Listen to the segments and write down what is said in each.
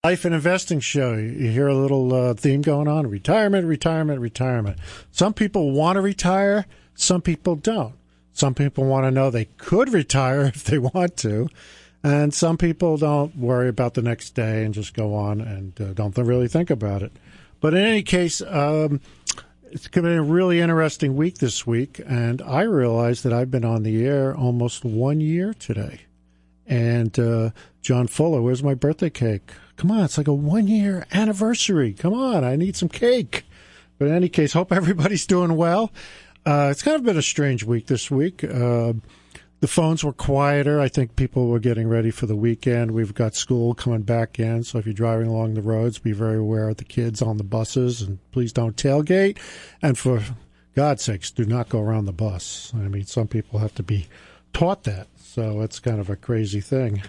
Life and investing show. You hear a little theme going on: retirement, retirement, retirement. Some people want to retire. Some people don't. Some people want to know they could retire if they want to. And some people don't worry about the next day and just go on and don't really think about it. But in any case, it's going to be a really interesting week this week. And I realized that I've been on the air almost 1 year today. And John Fuller, where's my birthday cake? Come on, it's like a 1 year anniversary. Come on, I need some cake. But in any case, hope everybody's doing well. It's kind of been a strange week this week. The phones were quieter. I think people were getting ready for the weekend. We've got school coming back in, so if you're driving along the roads, be very aware of the kids on the buses, and please don't tailgate. And for God's sakes, do not go around the bus. I mean, some people have to be taught that, so it's kind of a crazy thing.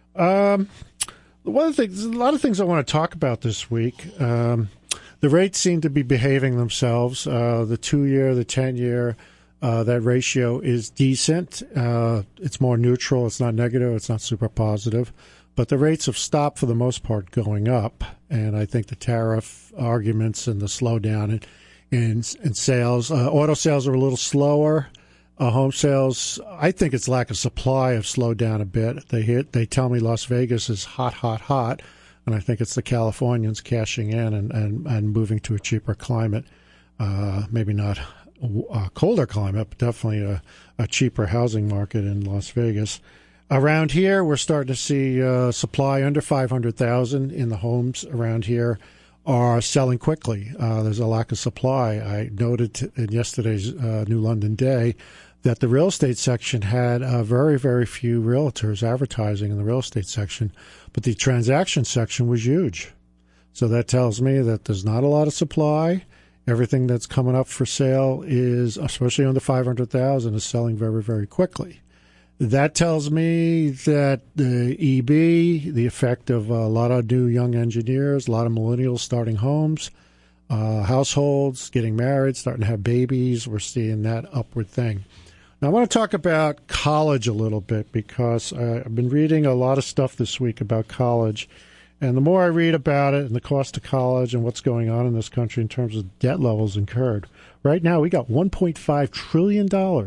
One of the things, a lot of things I want to talk about this week. The rates seem to be behaving themselves. The 2-year, the 10-year, that ratio is decent. It's more neutral. It's not negative. It's not super positive. But the rates have stopped for the most part going up. And I think the tariff arguments and the slowdown in sales, auto sales are a little slower. Home sales, I think it's lack of supply have slowed down a bit. They tell me Las Vegas is hot, hot, hot, and I think it's the Californians cashing in and moving to a cheaper climate. Maybe not a colder climate, but definitely a cheaper housing market in Las Vegas. Around here, we're starting to see supply under 500,000 in the homes around here are selling quickly. There's a lack of supply. I noted in yesterday's New London Day that the real estate section had very, very few realtors advertising in the real estate section, but the transaction section was huge. So that tells me that there's not a lot of supply. Everything that's coming up for sale is, especially under 500,000, is selling very, very quickly. That tells me that the EB, the effect of a lot of new young engineers, a lot of millennials starting homes, households, getting married, starting to have babies, we're seeing that upward thing. Now, I want to talk about college a little bit because I've been reading a lot of stuff this week about college. And the more I read about it and the cost of college and what's going on in this country in terms of debt levels incurred, right now we got $1.5 trillion,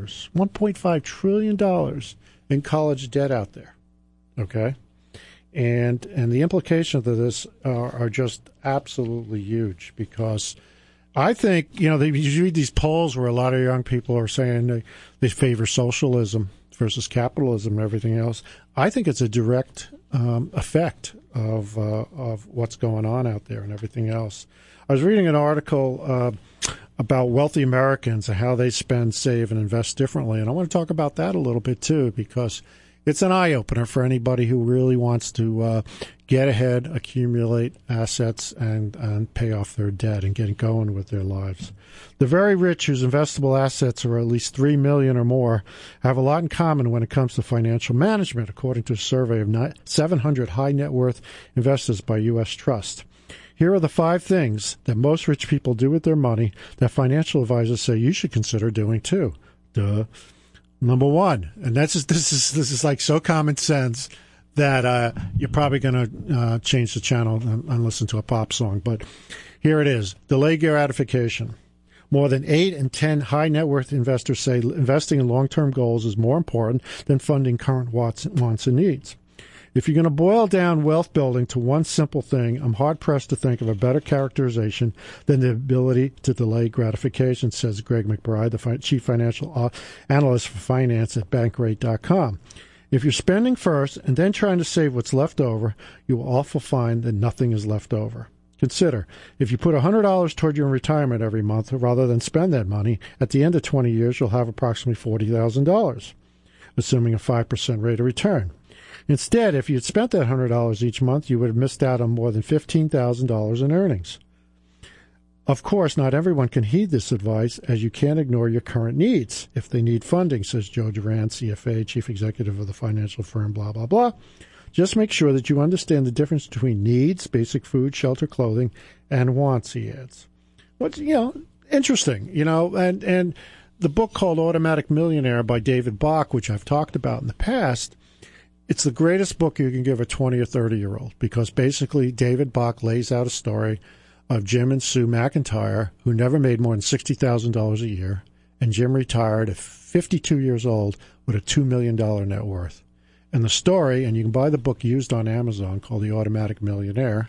$1.5 trillion in college debt out there, okay? And the implications of this are just absolutely huge because I think, you read these polls where a lot of young people are saying they favor socialism versus capitalism and everything else. I think it's a direct effect of what's going on out there and everything else. I was reading an article about wealthy Americans and how they spend, save, and invest differently, and I want to talk about that a little bit too because it's an eye-opener for anybody who really wants to get ahead, accumulate assets, and pay off their debt and get going with their lives. The very rich whose investable assets are at least $3 million or more have a lot in common when it comes to financial management, according to a survey of 700 high-net-worth investors by U.S. Trust. Here are the 5 things that most rich people do with their money that financial advisors say you should consider doing too. Duh. Number 1, and this is like so common sense that you're probably going to change the channel and listen to a pop song. But here it is: delay gratification. More than 8 in 10 high net worth investors say investing in long-term goals is more important than funding current wants and needs. If you're going to boil down wealth building to one simple thing, I'm hard-pressed to think of a better characterization than the ability to delay gratification, says Greg McBride, the chief financial analyst for finance at Bankrate.com. If you're spending first and then trying to save what's left over, you will often find that nothing is left over. Consider, if you put $100 toward your retirement every month rather than spend that money, at the end of 20 years, you'll have approximately $40,000, assuming a 5% rate of return. Instead, if you had spent that $100 each month, you would have missed out on more than $15,000 in earnings. Of course, not everyone can heed this advice, as you can't ignore your current needs if they need funding, says Joe Duran, CFA, chief executive of the financial firm, blah, blah, blah. Just make sure that you understand the difference between needs, basic food, shelter, clothing, and wants, he adds. What's, interesting, and the book called Automatic Millionaire by David Bach, which I've talked about in the past, it's the greatest book you can give a 20 or 30-year-old because basically David Bach lays out a story of Jim and Sue McIntyre, who never made more than $60,000 a year, and Jim retired at 52 years old with a $2 million net worth. And the story, and you can buy the book used on Amazon called The Automatic Millionaire,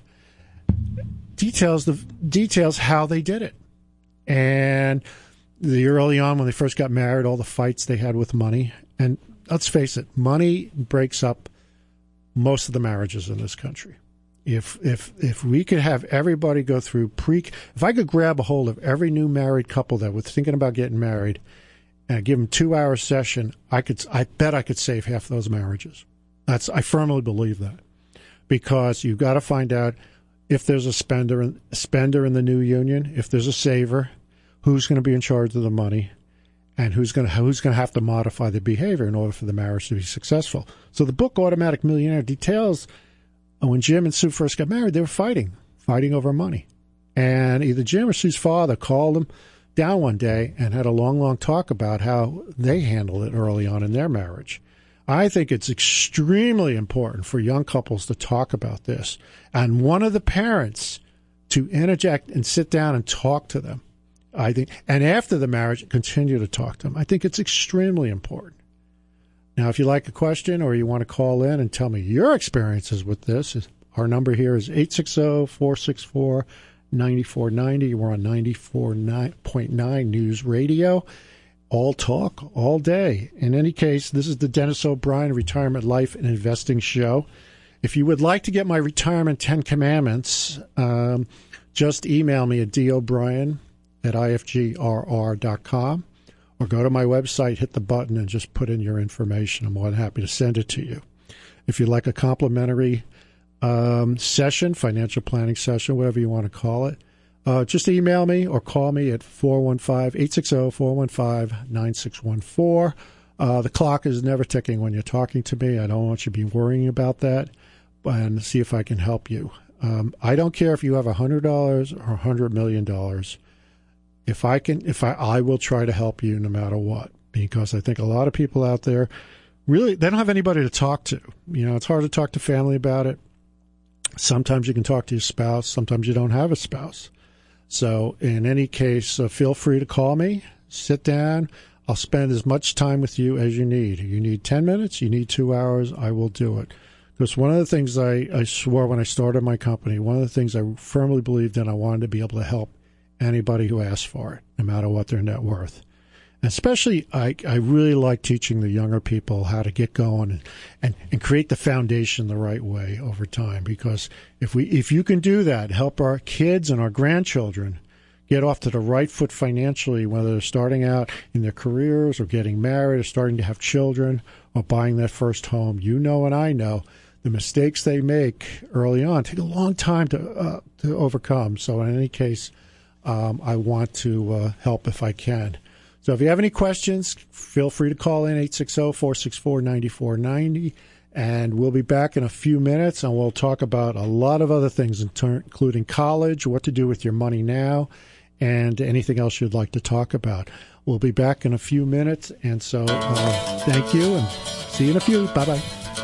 details how they did it. And the early on when they first got married, all the fights they had with money. And let's face it, money breaks up most of the marriages in this country. If we could have everybody go through if I could grab a hold of every new married couple that was thinking about getting married and give them 2-hour session, I bet I could save half those marriages. I firmly believe that, because you've got to find out if there's a spender in the new union, if there's a saver, who's going to be in charge of the money, and who's going to have to modify the behavior in order for the marriage to be successful. So the book Automatic Millionaire details when Jim and Sue first got married, they were fighting over money. And either Jim or Sue's father called them down one day and had a long, long talk about how they handled it early on in their marriage. I think it's extremely important for young couples to talk about this, and one of the parents to interject and sit down and talk to them. I think, and after the marriage, continue to talk to them. I think it's extremely important. Now, if you like a question or you want to call in and tell me your experiences with this, our number here is 860-464-9490. We're on 94.9 News Radio. All talk, all day. In any case, this is the Dennis O'Brien Retirement Life and Investing Show. If you would like to get my Retirement 10 Commandments, just email me at dobrien@ifgrr.com. Or go to my website, hit the button, and just put in your information. I'm more than happy to send it to you. If you'd like a complimentary session, financial planning session, whatever you want to call it, just email me or call me at 860-415-9614. The clock is never ticking when you're talking to me. I don't want you to be worrying about that, and see if I can help you. I don't care if you have $100 or $100 million. I will try to help you no matter what, because I think a lot of people out there really, they don't have anybody to talk to. It's hard to talk to family about it. Sometimes you can talk to your spouse. Sometimes you don't have a spouse. So in any case, feel free to call me, sit down. I'll spend as much time with you as you need. You need 10 minutes, you need 2 hours, I will do it. Because one of the things I swore when I started my company, one of the things I firmly believed in, I wanted to be able to help anybody who asks for it, no matter what their net worth. And especially, I really like teaching the younger people how to get going and create the foundation the right way over time. Because if you can do that, help our kids and our grandchildren get off to the right foot financially, whether they're starting out in their careers or getting married or starting to have children or buying their first home, and I know the mistakes they make early on take a long time to overcome. So in any case, I want to help if I can. So if you have any questions, feel free to call in 860-464-9490, and we'll be back in a few minutes, and we'll talk about a lot of other things, including college, what to do with your money now, and anything else you'd like to talk about. We'll be back in a few minutes, and so thank you, and see you in a few. Bye-bye.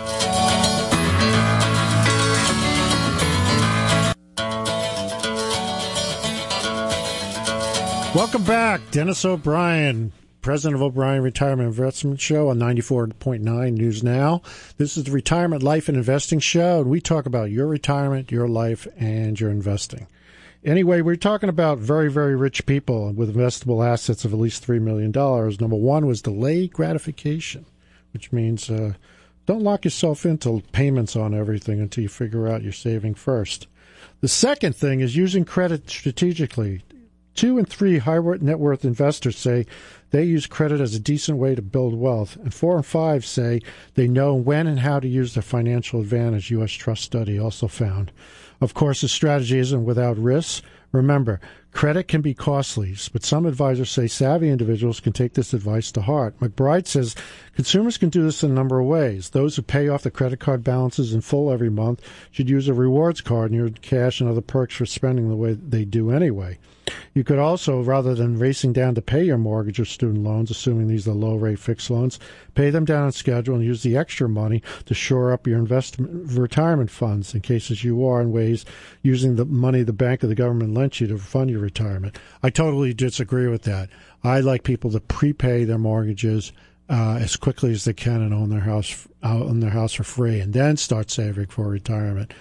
Welcome back. Dennis O'Brien, president of O'Brien Retirement Investment Show on 94.9 News Now. This is the Retirement Life and Investing Show, and we talk about your retirement, your life, and your investing. Anyway, we're talking about very, very rich people with investable assets of at least $3 million. Number one was delayed gratification, which means don't lock yourself into payments on everything until you figure out you're saving first. The second thing is using credit strategically. 2 and 3 high net worth investors say they use credit as a decent way to build wealth, and 4 and 5 say they know when and how to use their financial advantage, U.S. Trust study also found. Of course, the strategy isn't without risks. Remember, credit can be costly, but some advisors say savvy individuals can take this advice to heart. McBride says consumers can do this in a number of ways. Those who pay off the credit card balances in full every month should use a rewards card and earn cash and other perks for spending the way they do anyway. You could also, rather than racing down to pay your mortgage or student loans, assuming these are low-rate fixed loans, pay them down on schedule and use the extra money to shore up your retirement funds in cases you are in ways using the money the bank or the government lent you to fund your retirement. I totally disagree with that. I like people to prepay their mortgages as quickly as they can and own their house for free, and then start saving for retirement.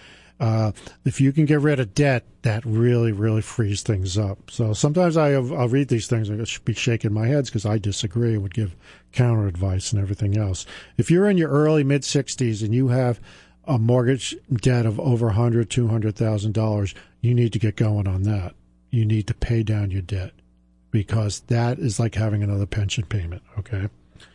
If you can get rid of debt, that really, really frees things up. So sometimes I'll read these things and I'll be shaking my head because I disagree and would give counter advice and everything else. If you're in your early mid-60s and you have a mortgage debt of over $100,000, $200,000, you need to get going on that. You need to pay down your debt because that is like having another pension payment, okay?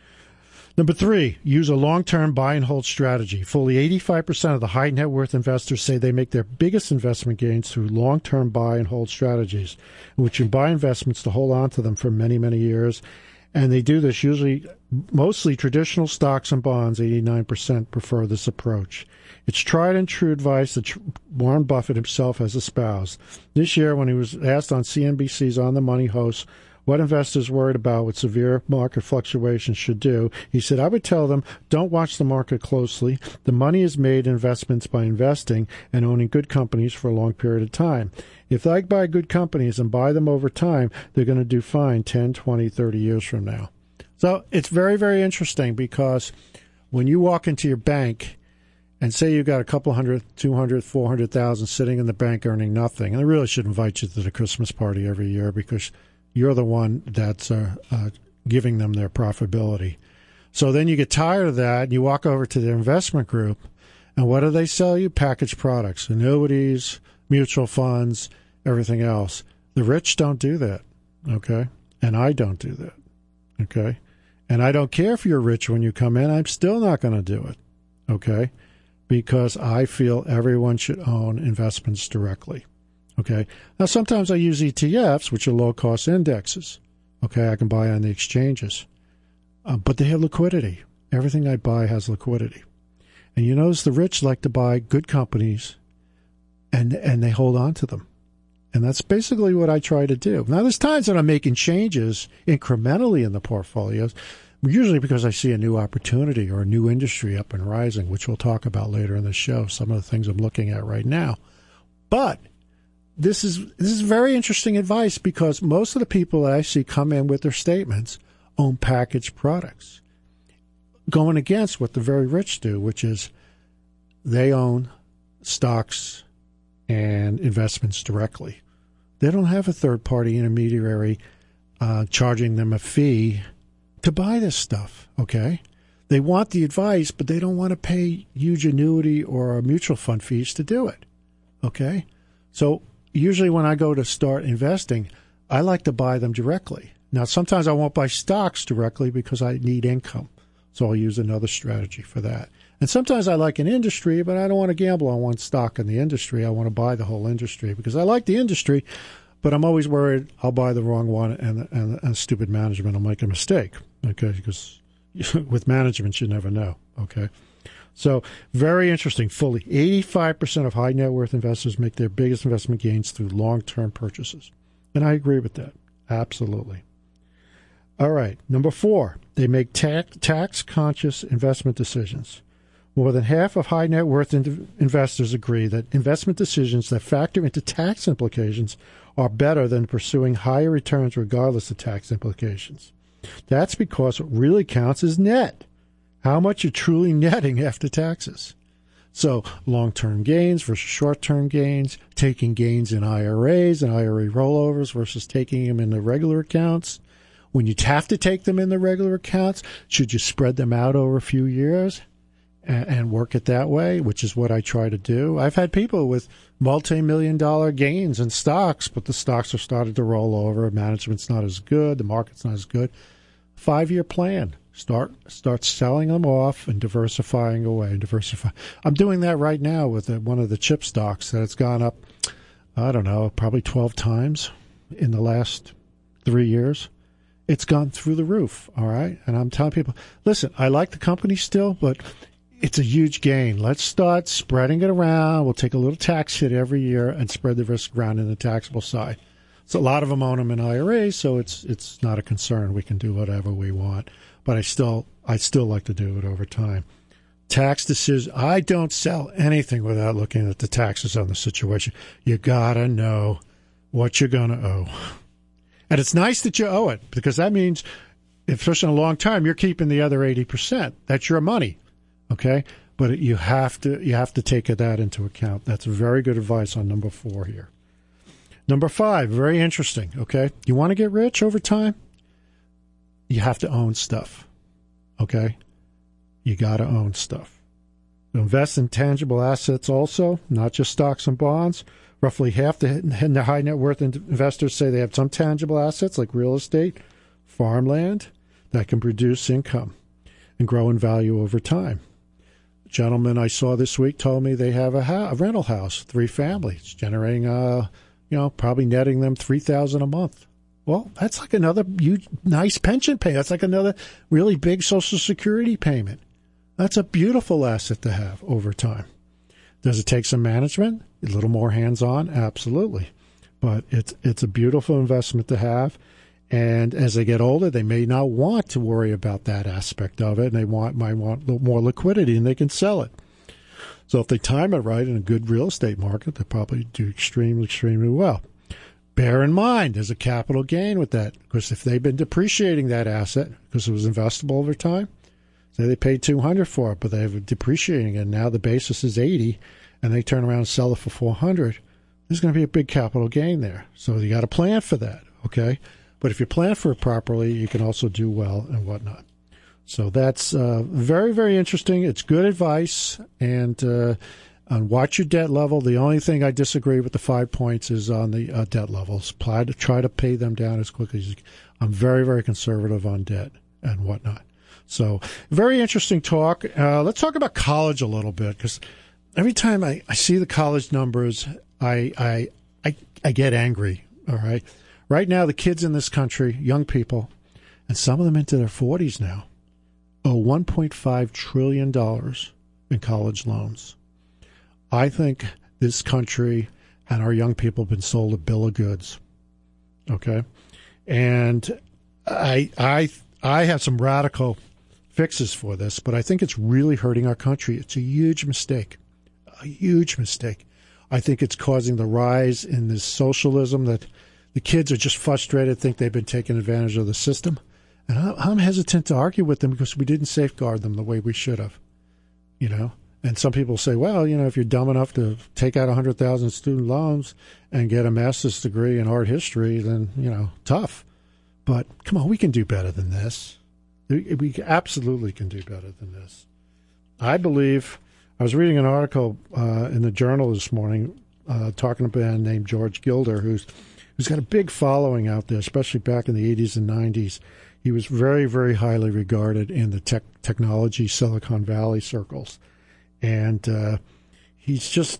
Number 3, use a long-term buy and hold strategy. Fully 85% of the high net worth investors say they make their biggest investment gains through long-term buy and hold strategies, in which you buy investments to hold on to them for many, many years. And they do this mostly traditional stocks and bonds. 89% prefer this approach. It's tried and true advice that Warren Buffett himself has espoused. This year, when he was asked on CNBC's On the Money host what investors worried about what severe market fluctuations should do, he said, I would tell them, don't watch the market closely. The money is made in investments by investing and owning good companies for a long period of time. If I buy good companies and buy them over time, they're going to do fine 10, 20, 30 years from now. So it's very, very interesting because when you walk into your bank and say you've got a couple hundred, 200, 400,000 sitting in the bank earning nothing, and I really should invite you to the Christmas party every year because you're the one that's giving them their profitability. So then you get tired of that, and you walk over to their investment group, and what do they sell you? Packaged products, annuities, mutual funds, everything else. The rich don't do that, okay? And I don't do that, okay? And I don't care if you're rich when you come in. I'm still not going to do it, okay? Because I feel everyone should own investments directly. Okay. Now, sometimes I use ETFs, which are low-cost indexes. Okay, I can buy on the exchanges. But they have liquidity. Everything I buy has liquidity. And you notice the rich like to buy good companies, and they hold on to them. And that's basically what I try to do. Now, there's times that I'm making changes incrementally in the portfolios, usually because I see a new opportunity or a new industry up and rising, which we'll talk about later in the show, some of the things I'm looking at right now. But this is very interesting advice because most of the people that I see come in with their statements own packaged products, going against what the very rich do, which is they own stocks and investments directly. They don't have a third-party intermediary charging them a fee to buy this stuff, okay? They want the advice, but they don't want to pay huge annuity or mutual fund fees to do it, okay? So usually when I go to start investing, I like to buy them directly. Now, sometimes I won't buy stocks directly because I need income, so I'll use another strategy for that. And sometimes I like an industry, but I don't want to gamble on one stock in the industry. I want to buy the whole industry because I like the industry, but I'm always worried I'll buy the wrong one and stupid management will make a mistake, okay? Because with management, you never know, okay? So very interesting. Fully 85% of high net worth investors make their biggest investment gains through long-term purchases. And I agree with that. Absolutely. All right. Number 4, they make tax-conscious investment decisions. More than half of high net worth investors agree that investment decisions that factor into tax implications are better than pursuing higher returns regardless of tax implications. That's because what really counts is net. How much you're truly netting after taxes. So long-term gains versus short-term gains, taking gains in IRAs and IRA rollovers versus taking them in the regular accounts. When you have to take them in the regular accounts, should you spread them out over a few years and work it that way, which is what I try to do? I've had people with multi-million-dollar gains in stocks, but the stocks are starting to roll over. Management's not as good. The market's not as good. 5-year plan. Start selling them off and diversifying away. I'm doing that right now with one of the chip stocks that it's gone up, I don't know, probably 12 times in the last 3 years. It's gone through the roof, all right? And I'm telling people, listen, I like the company still, but it's a huge gain. Let's start spreading it around. We'll take a little tax hit every year and spread the risk around in the taxable side. So a lot of them own them in IRAs, so it's not a concern. We can do whatever we want. But I still like to do it over time. Tax decision. I don't sell anything without looking at the taxes on the situation. You got to know what you're going to owe. And it's nice that you owe it, because that means, especially in a long time, you're keeping the other 80%. That's your money, okay? But you have to take that into account. That's very good advice on number 4 here. Number 5, very interesting, okay? You want to get rich over time? You have to own stuff, okay? You got to own stuff. Invest in tangible assets also, not just stocks and bonds. Roughly half the high net worth investors say they have some tangible assets like real estate, farmland, that can produce income and grow in value over time. A gentleman I saw this week told me they have a rental house, 3 families, generating, probably netting them $3,000 a month. Well, that's like another nice pension pay. That's like another really big Social Security payment. That's a beautiful asset to have over time. Does it take some management? A little more hands-on? Absolutely. But it's a beautiful investment to have. And as they get older, they may not want to worry about that aspect of it, and they might want a little more liquidity, and they can sell it. So if they time it right in a good real estate market, they'll probably do extremely, extremely well. Bear in mind, there's a capital gain with that, because if they've been depreciating that asset because it was investable over time, say they paid $200 for it, but they're depreciating it, and now the basis is $80, and they turn around and sell it for $400, there's going to be a big capital gain there. So you got to plan for that, okay? But if you plan for it properly, you can also do well and whatnot. So that's very, very interesting. It's good advice. And on watch your debt level. The only thing I disagree with the 5 points is on the debt levels. Try to pay them down as quickly as you can. I'm very, very conservative on debt and whatnot. So very interesting talk. Let's talk about college a little bit, because every time I see the college numbers, I get angry. All right. Right now, the kids in this country, young people, and some of them into their 40s now, owe $1.5 trillion in college loans. I think this country and our young people have been sold a bill of goods. Okay? And I have some radical fixes for this, but I think it's really hurting our country. It's a huge mistake. A huge mistake. I think it's causing the rise in this socialism that the kids are just frustrated, think they've been taking advantage of the system. And I'm hesitant to argue with them because we didn't safeguard them the way we should have, And some people say, well, if you're dumb enough to take out 100,000 student loans and get a master's degree in art history, then, tough. But come on, we can do better than this. We absolutely can do better than this. I believe, I was reading an article in the Journal this morning talking about a man named George Gilder, who's got a big following out there, especially back in the 80s and 90s. He was very, very highly regarded in the technology Silicon Valley circles. And he just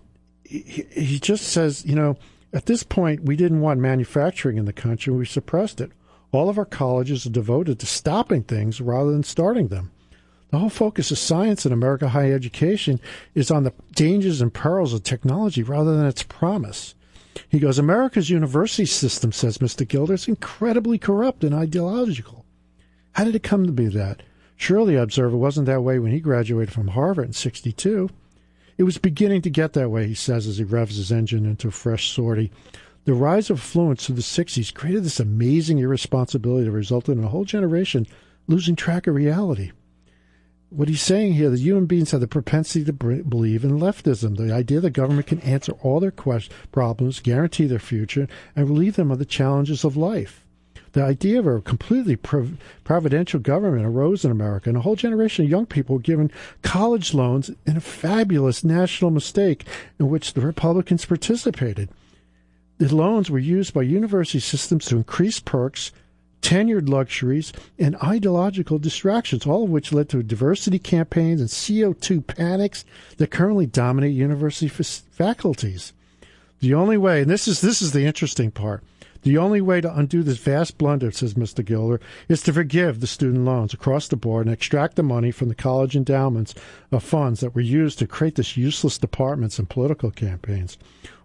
says, at this point, we didn't want manufacturing in the country. We suppressed it. All of our colleges are devoted to stopping things rather than starting them. The whole focus of science in American higher education is on the dangers and perils of technology rather than its promise. He goes, America's university system, says Mr. Gilder, is incredibly corrupt and ideological. How did it come to be that? Surely, I observe, it wasn't that way when he graduated from Harvard in '62. It was beginning to get that way, he says, as he revs his engine into a fresh sortie. The rise of affluence through the '60s created this amazing irresponsibility that resulted in a whole generation losing track of reality. What he's saying here, that human beings have the propensity to believe in leftism, the idea that government can answer all their problems, guarantee their future, and relieve them of the challenges of life. The idea of a completely providential government arose in America, and a whole generation of young people were given college loans in a fabulous national mistake in which the Republicans participated. The loans were used by university systems to increase perks, tenured luxuries, and ideological distractions, all of which led to diversity campaigns and CO2 panics that currently dominate university faculties. The only way, and this is the interesting part, the only way to undo this vast blunder, says Mr. Gilder, is to forgive the student loans across the board and extract the money from the college endowments of funds that were used to create this useless departments and political campaigns.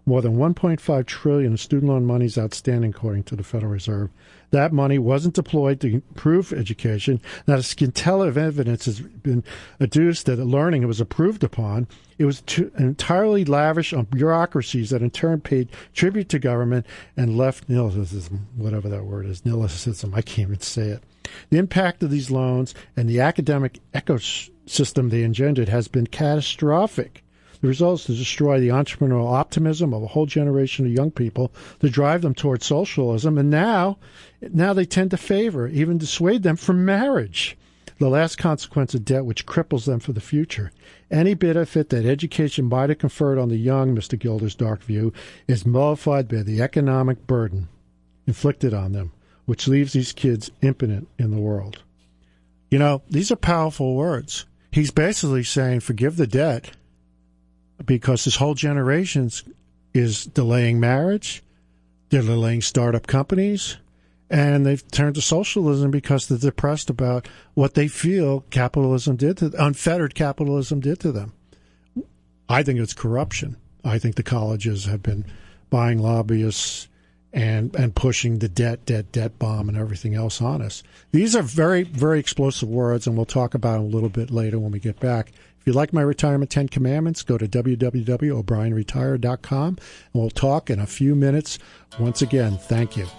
More than $1.5 trillion in student loan money is outstanding, according to the Federal Reserve. That money wasn't deployed to improve education. Not a scintilla of evidence has been adduced that learning was improved upon. It was entirely lavish on bureaucracies that in turn paid tribute to government and left nihilicism, whatever that word is, nihilicism. I can't even say it. The impact of these loans and the academic ecosystem they engendered has been catastrophic. The result is to destroy the entrepreneurial optimism of a whole generation of young people, to drive them towards socialism, and now they tend to favor, even dissuade them from marriage. The last consequence of debt, which cripples them for the future. Any benefit that education might have conferred on the young, Mr. Gilder's dark view, is nullified by the economic burden inflicted on them, which leaves these kids impotent in the world. You know, these are powerful words. He's basically saying, forgive the debt, because this whole generation is delaying marriage, they're delaying startup companies, and they've turned to socialism because they're depressed about what they feel capitalism did to unfettered capitalism did to them. I think it's corruption. I think the colleges have been buying lobbyists and pushing the debt bomb and everything else on us. These are very, very explosive words, and we'll talk about them a little bit later when we get back. If you like my Retirement 10 Commandments, go to www.o'brienretire.com, and we'll talk in a few minutes. Once again, thank you.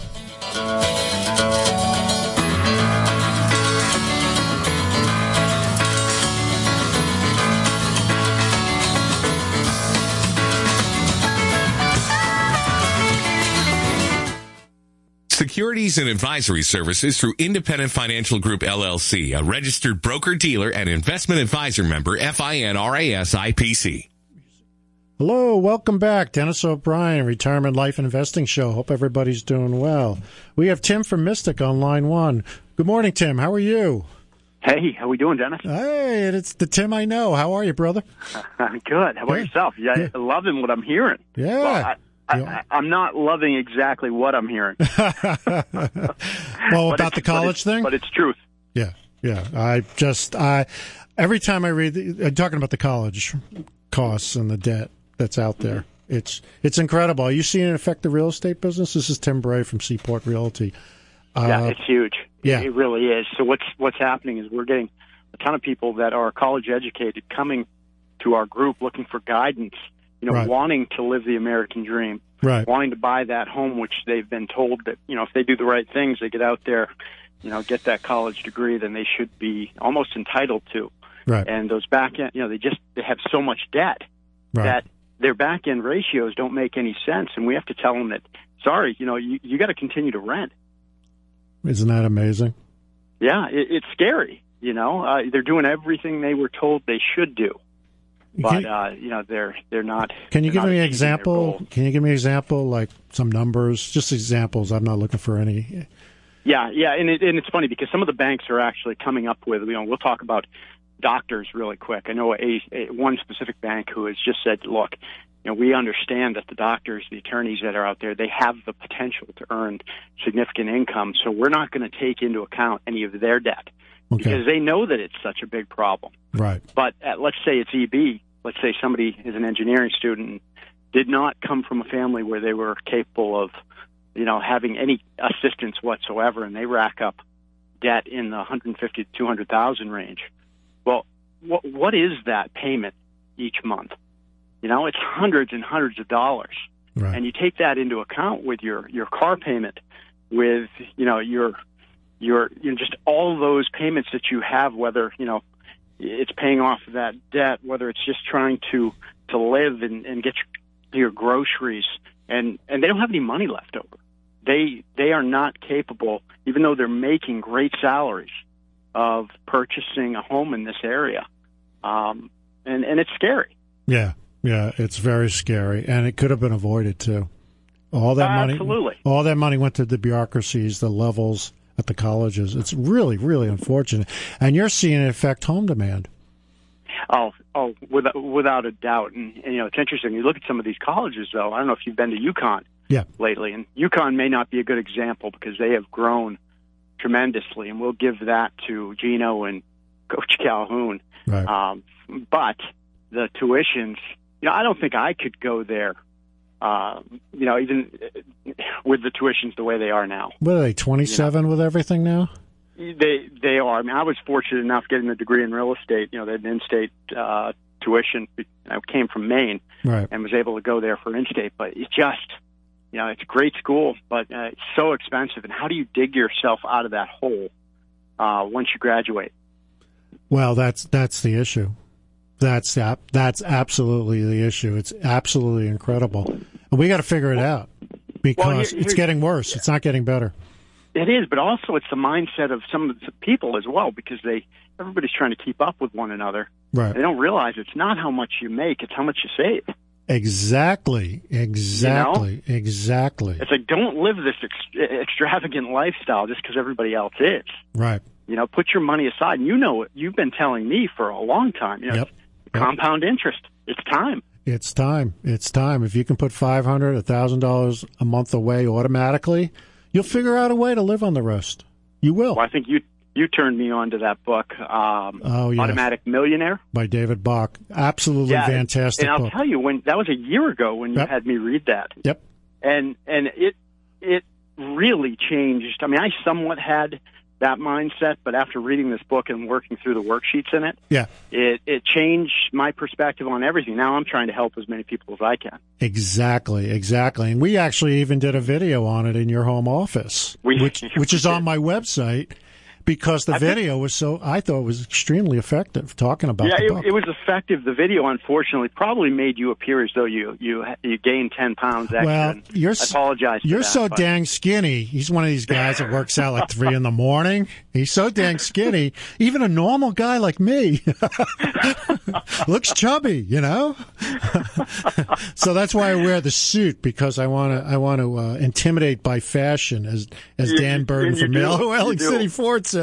Securities and advisory services through Independent Financial Group, LLC, a registered broker-dealer and investment advisor member, FINRAS IPC. Hello, welcome back. Dennis O'Brien, Retirement Life and Investing Show. Hope everybody's doing well. We have Tim from Mystic on line one. Good morning, Tim. How are you? Hey, how we doing, Dennis? Hey, it's the Tim I know. How are you, brother? I'm good. How about yourself? Yeah, I'm loving what I'm hearing. Yeah. Well, I'm not loving exactly what I'm hearing. Well, about the college thing? But it's truth. Yeah. Every time I read, talking about the college costs and the debt that's out there, it's incredible. Are you seeing it affect the real estate business? This is Tim Bray from Seaport Realty. Yeah, it's huge. Yeah. It really is. So what's happening is we're getting a ton of people that are college educated coming to our group looking for guidance, right. Wanting to live the American dream, right. Wanting to buy that home, which they've been told that, if they do the right things, they get out there, get that college degree, then they should be almost entitled to. Right. And those back end, they have so much debt that their back end ratios don't make any sense. And we have to tell them that, sorry, you got to continue to rent. Isn't that amazing? Yeah, it's scary. They're doing everything they were told they should do. But they're not. Can you give me an example? Can you give me an example, like some numbers, just examples? I'm not looking for any. Yeah, and it's funny because some of the banks are actually coming up with. We'll talk about doctors really quick. I know one specific bank who has just said, look, we understand that the doctors, the attorneys that are out there, they have the potential to earn significant income, so we're not going to take into account any of their debt. Okay. Because they know that it's such a big problem. Right. But let's say it's EB. Let's say somebody is an engineering student and did not come from a family where they were capable of, having any assistance whatsoever, and they rack up debt in the $150,000 to $200,000 range. Well, what is that payment each month? It's hundreds and hundreds of dollars. Right. And you take that into account with your car payment, with your just all those payments that you have, whether it's paying off that debt, whether it's just trying to live and get your groceries, and they don't have any money left over. They are not capable, even though they're making great salaries, of purchasing a home in this area, and it's scary. Yeah, it's very scary, and it could have been avoided too. All that money, absolutely. All that money went to the bureaucracies, the levels at the colleges. It's really, really unfortunate. And you're seeing it affect home demand. Oh, without a doubt. And it's interesting. You look at some of these colleges, though. I don't know if you've been to UConn lately. And UConn may not be a good example because they have grown tremendously. And we'll give that to Gino and Coach Calhoun. Right. But the tuitions, I don't think I could go there even with the tuitions the way they are now. What are they, 27 with everything now? They are. I mean, I was fortunate enough getting a degree in real estate. They had an in-state tuition. I came from Maine, right, and was able to go there for in-state. But it's just, it's a great school, but it's so expensive. And how do you dig yourself out of that hole once you graduate? Well, that's the issue. That's absolutely the issue. It's absolutely incredible, and we got to figure it out because it's getting worse. It's not getting better. It is, but also it's the mindset of some of the people as well, because everybody's trying to keep up with one another. Right. They don't realize it's not how much you make; it's how much you save. Exactly. It's like, don't live this extravagant lifestyle just because everybody else is. Right. Put your money aside. And you've been telling me for a long time. Compound interest. It's time. It's time. If you can put $500, $1,000 a month away automatically, you'll figure out a way to live on the rest. You will. Well, I think you turned me on to that book, Automatic Millionaire by David Bach. Absolutely fantastic. And I'll book. tell you, when that was a year ago when you had me read that. Yep. And it really changed. I mean, I somewhat had that mindset, but after reading this book and working through the worksheets in it, it changed my perspective on everything. Now I'm trying to help as many people as I can. Exactly. And we actually even did a video on it in your home office, which is on my website, because the video was I thought it was extremely effective talking about the book. It was effective. The video, unfortunately, probably made you appear as though you gained 10 pounds extra. Well, I apologize for you're that, so dang skinny. He's one of these guys that works out like 3 a.m. He's so dang skinny. Even a normal guy like me looks chubby, So that's why I wear the suit, because I want to intimidate by fashion, as Dan Burden from Wellington City Ford says.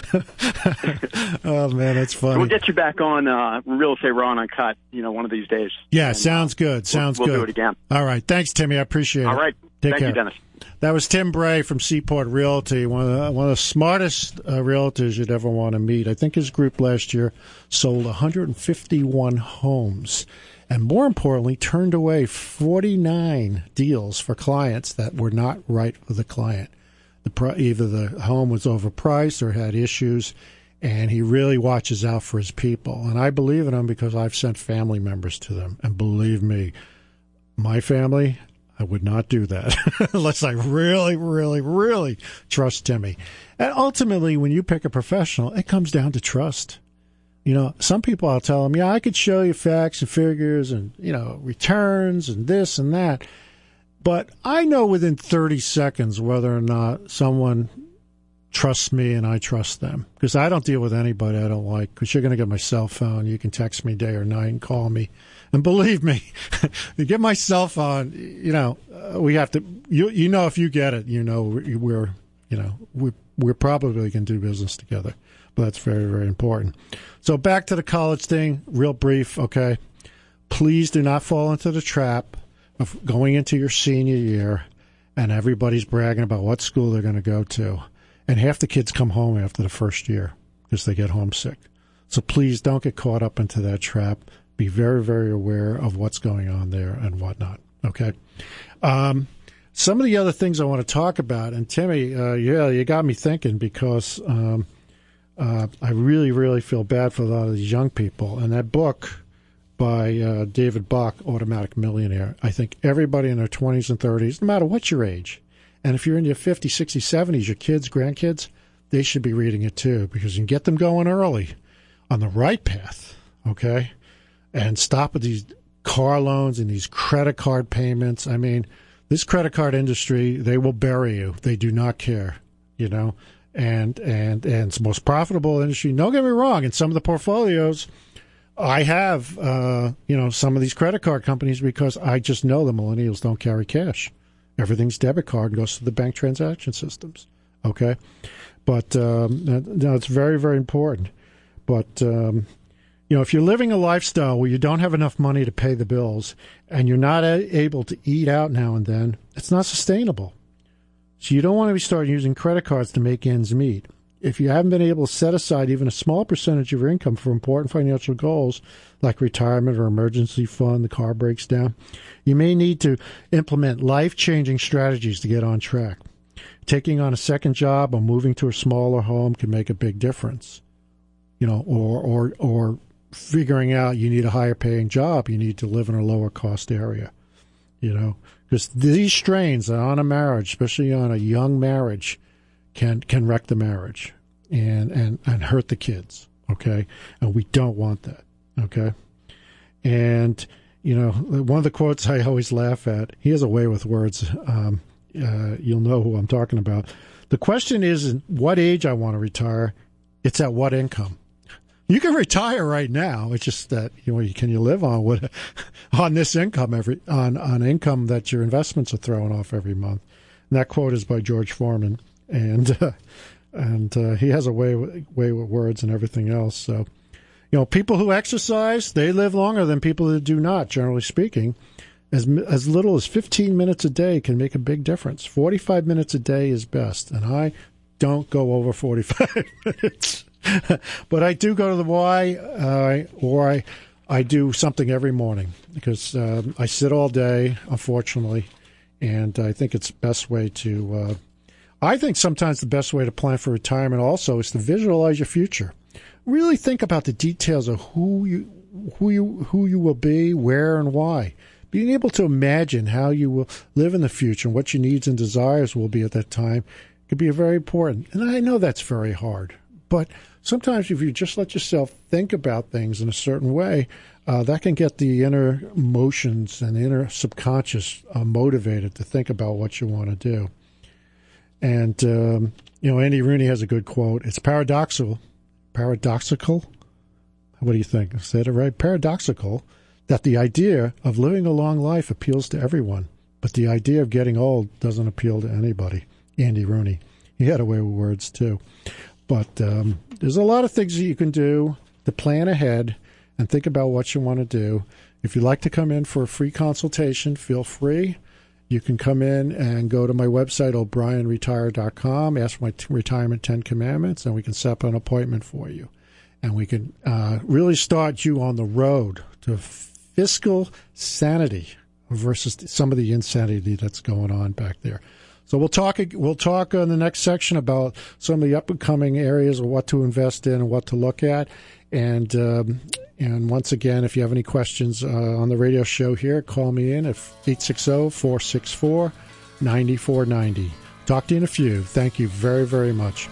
Oh man, that's funny. We'll get you back on Real Estate Raw and Uncut, one of these days. Yeah, sounds good. We'll do it again. All right, thanks, Timmy. I appreciate it. All right, Thank you, Dennis. That was Tim Bray from Seaport Realty, one of the smartest realtors you'd ever want to meet. I think his group last year sold 151 homes, and more importantly, turned away 49 deals for clients that were not right for the client. Either the home was overpriced or had issues, and he really watches out for his people. And I believe in him because I've sent family members to them. And believe me, my family, I would not do that unless I really, really, really trust Timmy. And ultimately, when you pick a professional, it comes down to trust. Some people, I'll tell them, I could show you facts and figures and, returns and this and that. But I know within 30 seconds whether or not someone trusts me and I trust them, because I don't deal with anybody I don't like, because you're going to get my cell phone. You can text me day or night and call me. And believe me, you get my cell phone, we have to, if you get it, we're probably going to do business together. But that's very, very important. So back to the college thing, real brief, okay? Please do not fall into the trap of going into your senior year and everybody's bragging about what school they're going to go to. And half the kids come home after the first year because they get homesick. So please don't get caught up into that trap. Be very, very aware of what's going on there and whatnot, okay? Some of the other things I want to talk about, and Timmy, you got me thinking, because I really, really feel bad for a lot of these young people. And that book by David Bach, Automatic Millionaire, I think everybody in their 20s and 30s, no matter what your age, and if you're in your 50s, 60s, 70s, your kids, grandkids, they should be reading it too, because you can get them going early on the right path, okay? And stop with these car loans and these credit card payments. I mean, this credit card industry, they will bury you. They do not care, and it's the most profitable industry. Don't get me wrong, in some of the portfolios, I have, some of these credit card companies, because I just know the millennials don't carry cash. Everything's debit card and goes to the bank transaction systems, okay? But, it's very, very important. But, if you're living a lifestyle where you don't have enough money to pay the bills and you're not able to eat out now and then, it's not sustainable. So you don't want to start using credit cards to make ends meet. if you haven't been able to set aside even a small percentage of your income for important financial goals like retirement or emergency fund, the car breaks down, you may need to implement life-changing strategies to get on track. Taking on a second job or moving to a smaller home can make a big difference. Or figuring out you need a higher paying job, you need to live in a lower cost area. Because these strains on a marriage, especially on a young marriage, can wreck the marriage and hurt the kids, okay? And we don't want that, okay? And, one of the quotes I always laugh at, he has a way with words. You'll know who I'm talking about. The question isn't what age I want to retire. It's at what income. You can retire right now. It's just that can you live on this income on income that your investments are throwing off every month. And that quote is by George Foreman, and he has a way with words and everything else. So, people who exercise, they live longer than people who do not. Generally speaking, as little as 15 minutes a day can make a big difference. 45 minutes a day is best, and I don't go over 45 minutes. But I do go to the Y, or I do something every morning because I sit all day, unfortunately, and I think it's the best way to. I think sometimes the best way to plan for retirement also is to visualize your future. Really think about the details of who you will be, where, and why. Being able to imagine how you will live in the future and what your needs and desires will be at that time could be very important. And I know that's very hard, but sometimes if you just let yourself think about things in a certain way, that can get the inner emotions and the inner subconscious motivated to think about what you want to do. And, Andy Rooney has a good quote. It's paradoxical. What do you think? I said it right? Paradoxical that the idea of living a long life appeals to everyone, but the idea of getting old doesn't appeal to anybody. Andy Rooney. He had a way with words, too. But there's a lot of things that you can do to plan ahead and think about what you want to do. If you'd like to come in for a free consultation, feel free. You can come in and go to my website, o'brienretire.com, ask for my Retirement 10 Commandments, and we can set up an appointment for you. And we can really start you on the road to fiscal sanity versus some of the insanity that's going on back there. So we'll talk in the next section about some of the up-and-coming areas of what to invest in and what to look at. And once again, if you have any questions on the radio show here, call me in at 860-464-9490. Talk to you in a few. Thank you very, very much.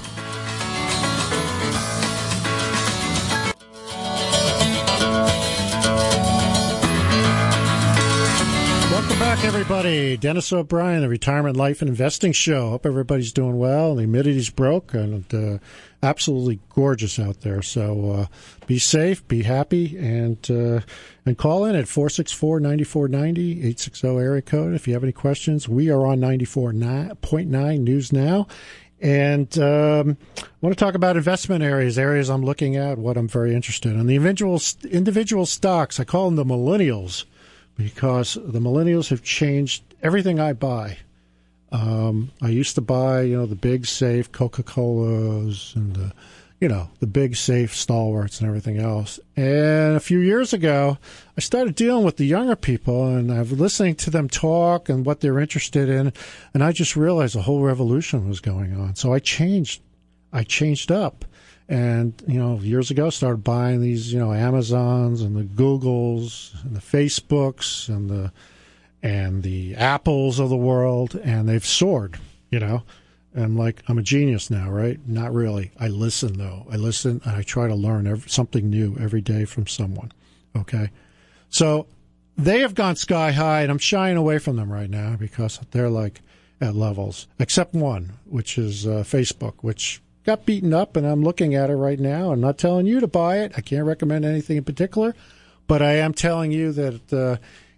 Everybody, Dennis O'Brien, the Retirement Life and Investing Show. Hope everybody's doing well. The humidity's broke and absolutely gorgeous out there. So be safe, be happy, and call in at 464-9490, 860 area code if you have any questions. We are on 94.9 News Now. And I want to talk about investment areas I'm looking at, what I'm very interested in. The individual stocks, I call them the millennials, because the millennials have changed everything I buy. I used to buy, the big, safe Coca-Colas and the big, safe stalwarts and everything else. And a few years ago, I started dealing with the younger people, and I was listening to them talk and what they're interested in, and I just realized a whole revolution was going on. So I changed up. And, years ago, started buying these, Amazons and the Googles and the Facebooks and the Apples of the world, and they've soared, And I'm a genius now, right? Not really. I listen, though. I listen, and I try to learn something new every day from someone, okay? So they have gone sky high, and I'm shying away from them right now because they're, at levels, except one, which is Facebook, which got beaten up, and I'm looking at it right now. I'm not telling you to buy it. I can't recommend anything in particular, but I am telling you that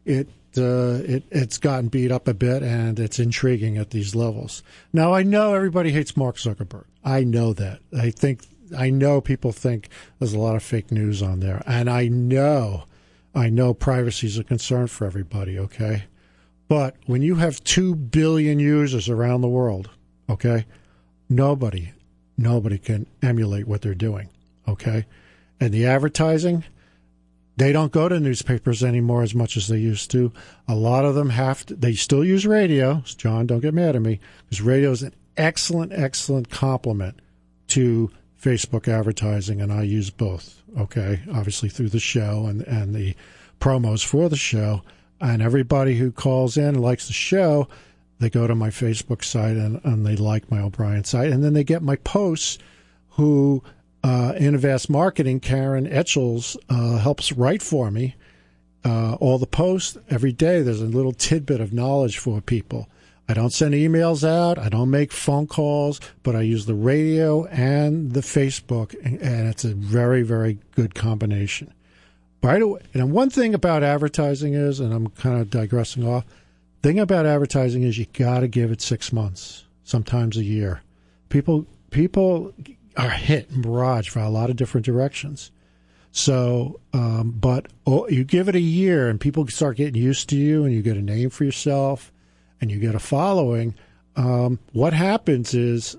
it's gotten beat up a bit, and it's intriguing at these levels. Now, I know everybody hates Mark Zuckerberg. I know that. I know people think there's a lot of fake news on there, and I know privacy is a concern for everybody, okay? But when you have 2 billion users around the world, okay, nobody nobody can emulate what they're doing, okay? And the advertising, they don't go to newspapers anymore as much as they used to. A lot of them they still use radio. John, don't get mad at me, because radio is an excellent, excellent complement to Facebook advertising, and I use both, okay? Obviously through the show and the promos for the show. And everybody who calls in and likes the show, they go to my Facebook site and they like my O'Brien site. And then they get my posts who Innovast Marketing, Karen Etchels, helps write for me. All the posts, every day there's a little tidbit of knowledge for people. I don't send emails out. I don't make phone calls, but I use the radio and the Facebook, and it's a very, very good combination. By the way, and one thing about advertising is, and I'm kind of digressing off, thing about advertising is you got to give it 6 months, sometimes a year. People are hit and barraged for a lot of different directions. So, but you give it a year and people start getting used to you and you get a name for yourself and you get a following. What happens is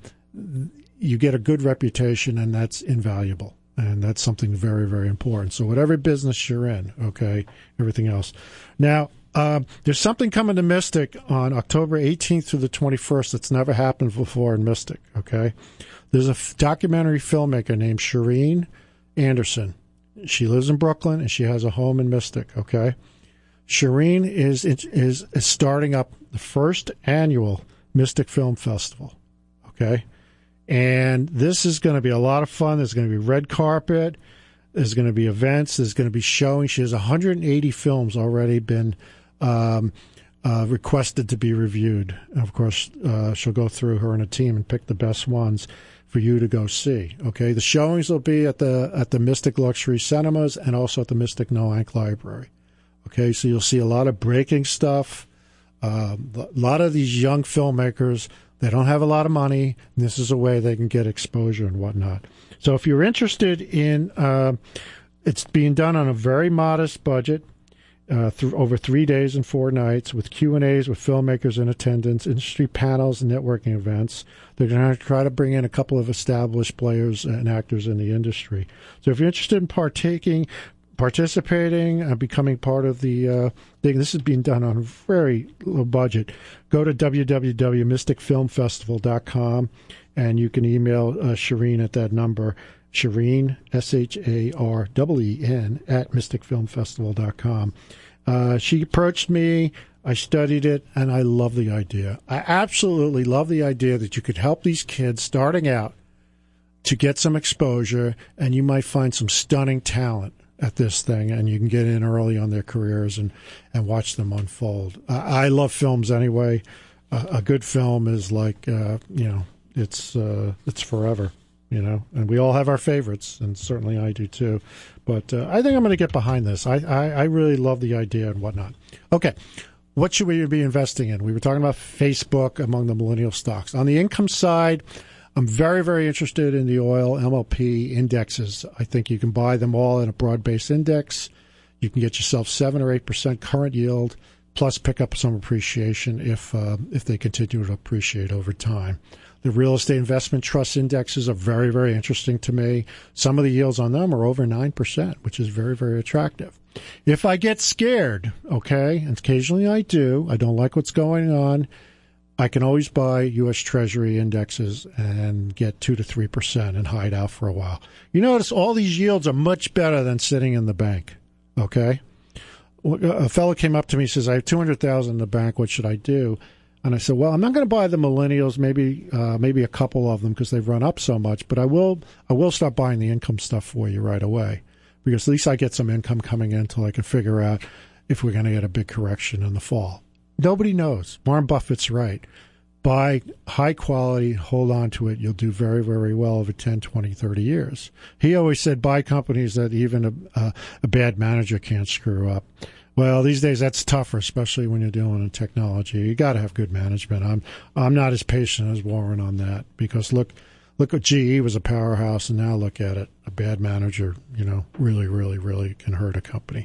you get a good reputation, and that's invaluable. And that's something very, very important. So whatever business you're in, okay, everything else. Now, there's something coming to Mystic on October 18th through the 21st that's never happened before in Mystic, okay? There's a documentary filmmaker named Shireen Anderson. She lives in Brooklyn, and she has a home in Mystic, okay? Shireen is starting up the first annual Mystic Film Festival, okay? And this is going to be a lot of fun. There's going to be red carpet. There's going to be events. There's going to be showing. She has 180 films already been requested to be reviewed. And of course, she'll go through, her and a team, and pick the best ones for you to go see. Okay, the showings will be at the Mystic Luxury Cinemas and also at the Mystic No-Ank Library. Okay, so you'll see a lot of breaking stuff. A lot of these young filmmakers, they don't have a lot of money, and this is a way they can get exposure and whatnot. So if you're interested in, it's being done on a very modest budget, through over 3 days and 4 nights, with Q&As with filmmakers in attendance, industry panels, and networking events. They're going to try to bring in a couple of established players and actors in the industry. So if you're interested in participating, becoming part of the thing. This is being done on a very low budget. Go to www.mysticfilmfestival.com, and you can email Shireen at that number, Shireen, SHAREEN, at mysticfilmfestival.com. She approached me. I studied it, and I love the idea. I absolutely love the idea that you could help these kids starting out to get some exposure, and you might find some stunning talent at this thing, and you can get in early on their careers and watch them unfold. I love films anyway. A good film is like, it's forever, and we all have our favorites, and certainly I do too. But I think I'm going to get behind this. I really love the idea and whatnot. Okay, what should we be investing in? We were talking about Facebook among the millennial stocks. On the income side, I'm very, very interested in the oil MLP indexes. I think you can buy them all in a broad-based index. You can get yourself 7 or 8% current yield, plus pick up some appreciation if they continue to appreciate over time. The real estate investment trust indexes are very, very interesting to me. Some of the yields on them are over 9%, which is very, very attractive. If I get scared, okay, and occasionally I do, I don't like what's going on, I can always buy U.S. Treasury indexes and get 2 to 3% and hide out for a while. You notice all these yields are much better than sitting in the bank, okay? A fellow came up to me and says, I have $200,000 in the bank. What should I do? And I said, well, I'm not going to buy the millennials, maybe a couple of them because they've run up so much, but I will start buying the income stuff for you right away, because at least I get some income coming in until I can figure out if we're going to get a big correction in the fall. Nobody knows. Warren Buffett's right. Buy high quality, hold on to it. You'll do very, very well over 10, 20, 30 years. He always said buy companies that even a bad manager can't screw up. Well, these days that's tougher, especially when you're dealing in technology. You got to have good management. I'm not as patient as Warren on that, because look at GE was a powerhouse, and now look at it. A bad manager, really, really, really can hurt a company.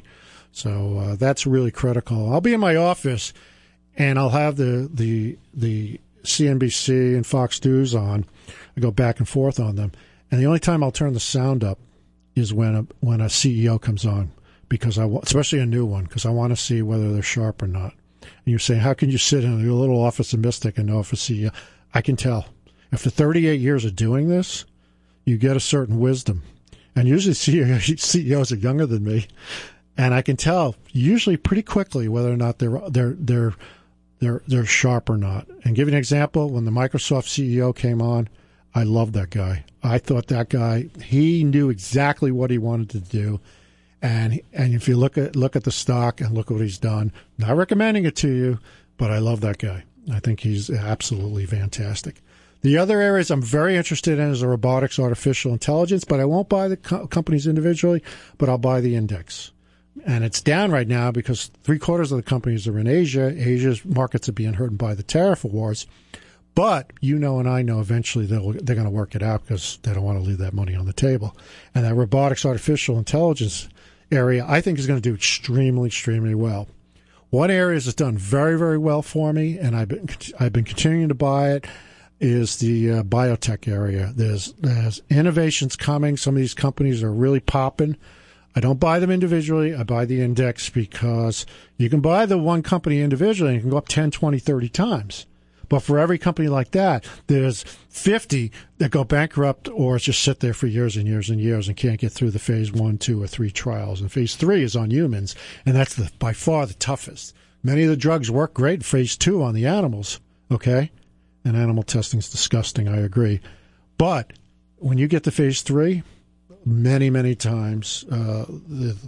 So that's really critical. I'll be in my office, and I'll have the CNBC and Fox News on. I go back and forth on them. And the only time I'll turn the sound up is when a CEO comes on, because especially a new one, because I want to see whether they're sharp or not. And you're saying, how can you sit in your little office of Mystic and know if a CEO? I can tell. After 38 years of doing this, you get a certain wisdom. And usually CEOs are younger than me, and I can tell usually pretty quickly whether or not they're sharp or not. And give you an example, when the Microsoft CEO came on, I loved that guy. I thought that guy, he knew exactly what he wanted to do. And if you look at the stock and look at what he's done, not recommending it to you, but I love that guy. I think he's absolutely fantastic. The other areas I'm very interested in is the robotics, artificial intelligence, but I won't buy the companies individually, but I'll buy the index. And it's down right now because 3/4 of the companies are in Asia. Asia's markets are being hurt by the tariff wars. But you know and I know eventually they're going to work it out because they don't want to leave that money on the table. And that robotics, artificial intelligence area, I think, is going to do extremely, extremely well. One area has done very, very well for me, and I've been continuing to buy it, is the biotech area. There's innovations coming. Some of these companies are really popping. I don't buy them individually. I buy the index because you can buy the one company individually and it can go up 10, 20, 30 times. But for every company like that, there's 50 that go bankrupt or just sit there for years and years and years and can't get through the phase 1, 2, or 3 trials. And phase 3 is on humans, and that's by far the toughest. Many of the drugs work great in phase 2 on the animals, okay? And animal testing is disgusting, I agree. But when you get to phase 3, many, many times, the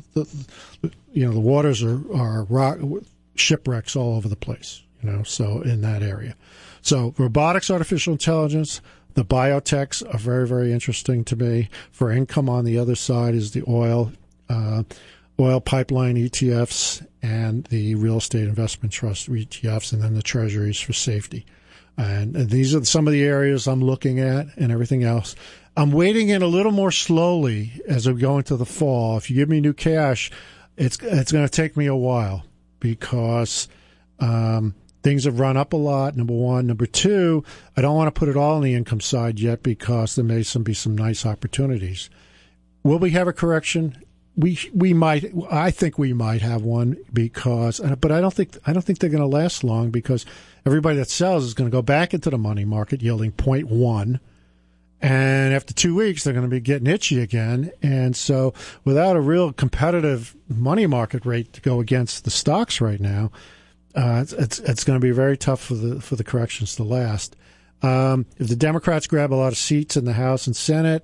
waters are shipwrecks all over the place. So in that area. So robotics, artificial intelligence, the biotechs are very, very interesting to me. For income on the other side is the oil pipeline ETFs and the real estate investment trust ETFs, and then the treasuries for safety. And these are some of the areas I'm looking at, and everything else. I'm wading in a little more slowly as we go into the fall. If you give me new cash, it's going to take me a while because things have run up a lot, number one. Number two, I don't want to put it all on the income side yet because there may be some nice opportunities. Will we have a correction? We might. I think we might have one but I don't think they're going to last long because everybody that sells is going to go back into the money market yielding 0.1, and after 2 weeks they're going to be getting itchy again. And so, without a real competitive money market rate to go against the stocks right now, it's going to be very tough for the corrections to last. If the Democrats grab a lot of seats in the House and Senate,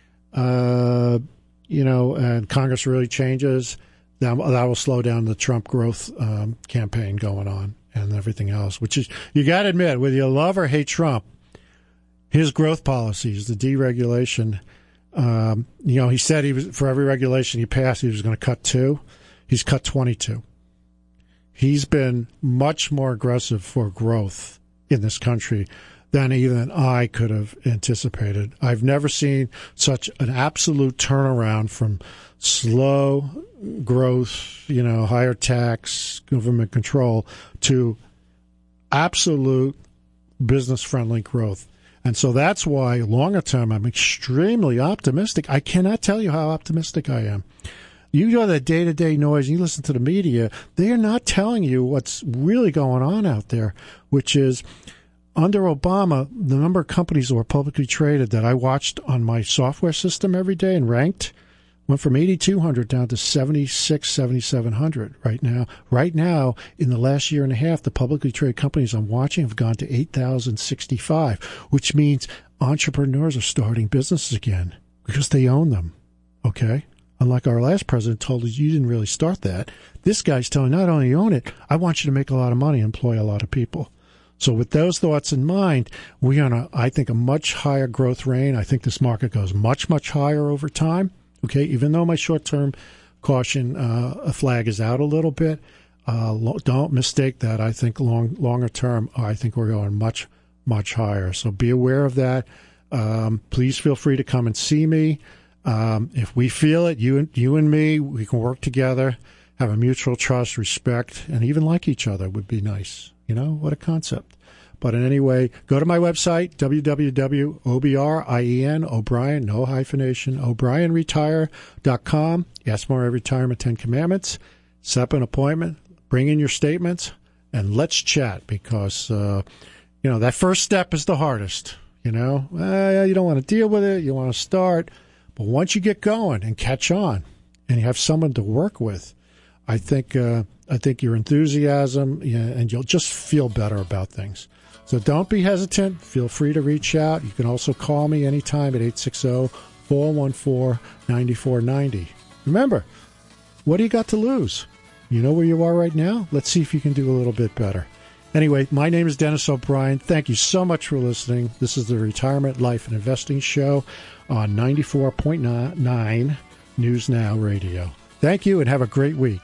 and Congress really changes, that will slow down the Trump growth campaign going on and everything else. Which is, you got to admit, whether you love or hate Trump, his growth policies, the deregulation. He said for every regulation he passed, he was going to cut 2. He's cut 22. He's been much more aggressive for growth in this country than even I could have anticipated. I've never seen such an absolute turnaround from slow growth, higher tax, government control, to absolute business-friendly growth. And so that's why, longer term, I'm extremely optimistic. I cannot tell you how optimistic I am. You know the day-to-day noise, and you listen to the media, they are not telling you what's really going on out there, which is, under Obama, the number of companies that were publicly traded that I watched on my software system every day and ranked went from 8,200 down to 7,700 right now. Right now, in the last year and a half, the publicly traded companies I'm watching have gone to 8,065, which means entrepreneurs are starting businesses again because they own them, okay? Unlike our last president told us, you didn't really start that. This guy's telling, not only you own it, I want you to make a lot of money and employ a lot of people. So with those thoughts in mind, we're on I think, a much higher growth range. I think this market goes much, much higher over time. Okay, even though my short-term caution flag is out a little bit, don't mistake that. I think longer term, I think we're going much, much higher. So be aware of that. Please feel free to come and see me. If we feel it, you and me, we can work together have a mutual trust, respect, and even like each other would be nice. You know, what a concept. But in any way, go to my website, www.obrien, O'Brien, no hyphenation, O'BrienRetire.com. Ask more retirement 10 commandments. Set up an appointment. Bring in your statements. And let's chat because, that first step is the hardest. You don't want to deal with it. You want to start. But once you get going and catch on and you have someone to work with, I think your enthusiasm and you'll just feel better about things. So don't be hesitant. Feel free to reach out. You can also call me anytime at 860-414-9490. Remember, what do you got to lose? You know where you are right now? Let's see if you can do a little bit better. Anyway, my name is Dennis O'Brien. Thank you so much for listening. This is the Retirement, Life, and Investing Show on 94.9 News Now Radio. Thank you and have a great week.